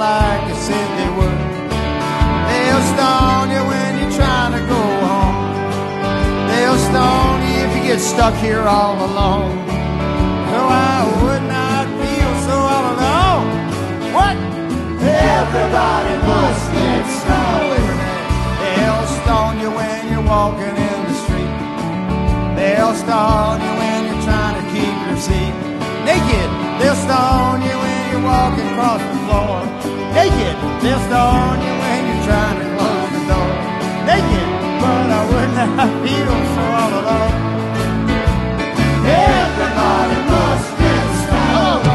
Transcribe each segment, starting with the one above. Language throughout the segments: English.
like they said they would. They'll stone you when you're trying to go home. They'll stone you if you get stuck here all alone. So I would not feel so all alone. What? Everybody must get stoned. They'll stone you when you're walking in the street. They'll stone you when you're trying to keep your seat. Naked, they'll stone you when you're walking across the floor. Naked, they'll stone you when you're trying to close the door. Naked, but I would not feel so all alone. Everybody must get stoned.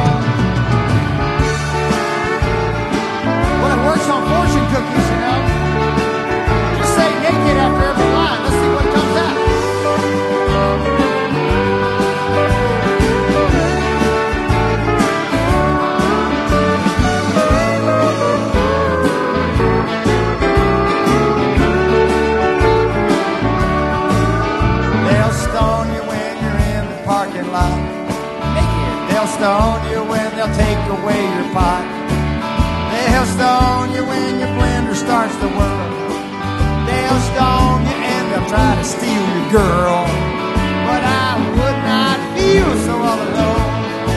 Well, it works on fortune cookies, you know. Just say naked after every line. Let's see what comes out. They'll stone you when they'll take away your pot. They'll stone you when your blender starts to whirl. They'll stone you and they'll try to steal your girl. But I would not feel so all alone.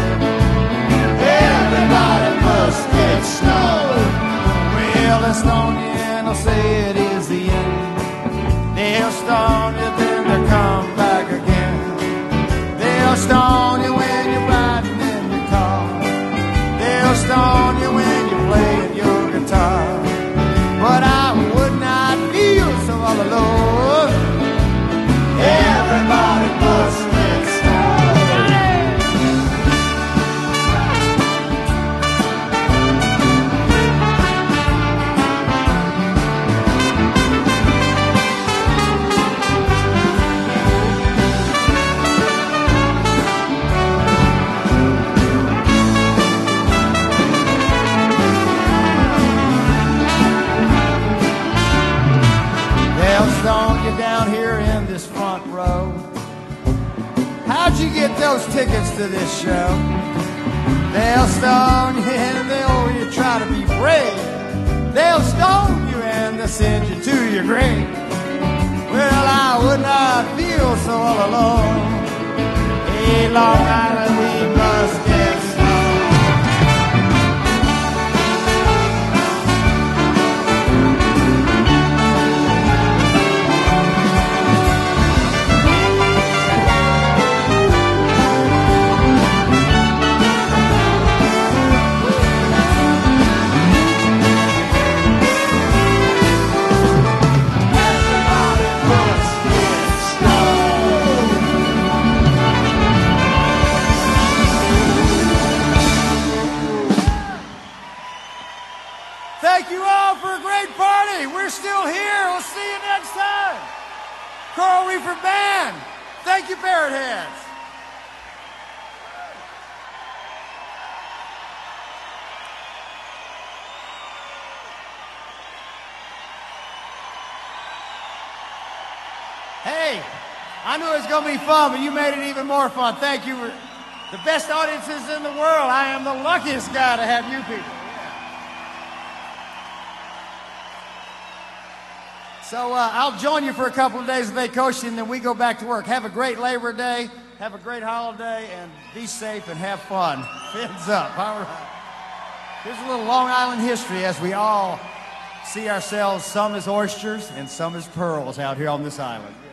Everybody must get stoned. Well, they'll stone you and they'll say it is the end. They'll stone you, then they'll come back again. They'll stone you when you're riding in your car. They'll stone you when you're playing your guitar. But I would not feel so all alone. Everybody must get stoned. Stone you down here in this front row. How'd you get those tickets to this show? They'll stone you and they'll you try to be brave. They'll stone you and they'll send you to your grave. Well, I would not feel so all alone. Hey, Long Island, we must get stoned. Thank you all for a great party. We're still here. We'll see you next time. Coral Reefer Band. Thank you, Parrot Heads. Hey, I knew it was going to be fun, but you made it even more fun. Thank you. The best audiences in the world. I am the luckiest guy to have you people. So I'll join you for a couple of days of vacation, and then we go back to work. Have a great Labor Day, have a great holiday, and be safe and have fun. Fins up. All right. Here's a little Long Island history as we all see ourselves, some as oysters and some as pearls out here on this island.